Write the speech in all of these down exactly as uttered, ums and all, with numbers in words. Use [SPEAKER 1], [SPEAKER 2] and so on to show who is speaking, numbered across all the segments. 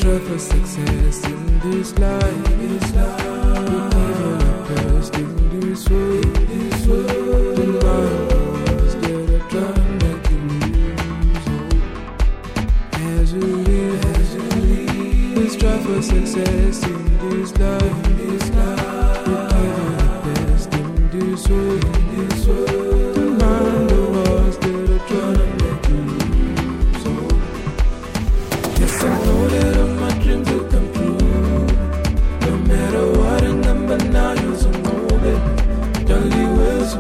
[SPEAKER 1] strive for success in this life. This life. We never at best in this world. This world. The lives that are trying to make you lose hope. As we live, as we live, we strive for success in this life. This life. We never at best in this world. This world. The mind of us that are trying to make you lose hope. Yes, I know that all my dreams will come true. No matter what a number now, you're so moving. Don't leave us.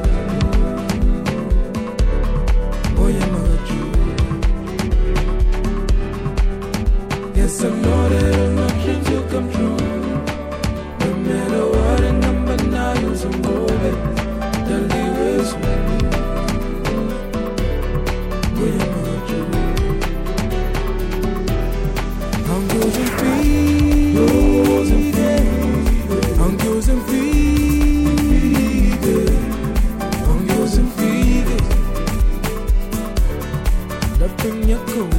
[SPEAKER 1] Boy, I'm not you. Yes, I know that all my dreams will come true. No matter what a number now, you're so moving. Don't leave us. Boy, I'm not you. I'm using feet, using feet. I'm using feet, I'm using feet. Nothing you cool,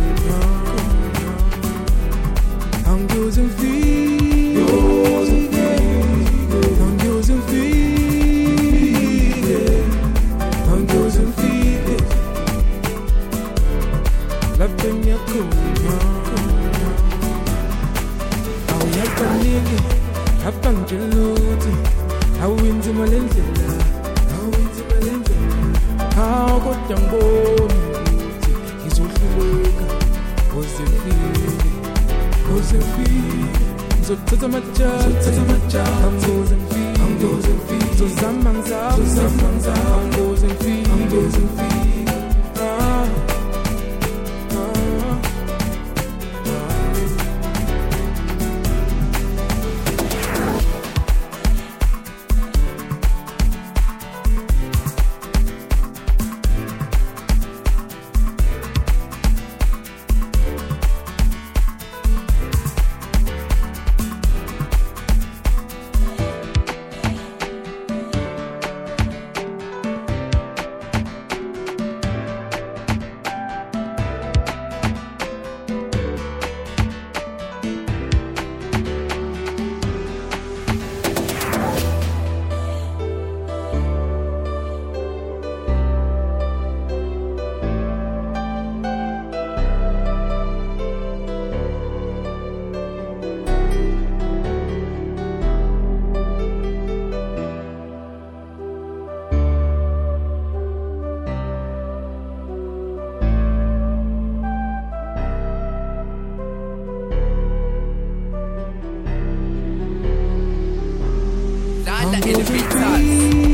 [SPEAKER 1] I'm using feet, using feet. I'm using feet, I'm using feet. Nothing you cool. Hapang jeluti, hawinzi malendlela, hawinzi malendlela. How got young boni, ngizohluleka, koze ngifike, koze ngifike. Ngizothatha amajali, ngizothatha amajali. Angoze ngifike, angoze ngifike. Ngizozama ngizama, ngizozama ngizama. Angoze ngifike, angoze ngifike. Ah.
[SPEAKER 2] Let it be touched.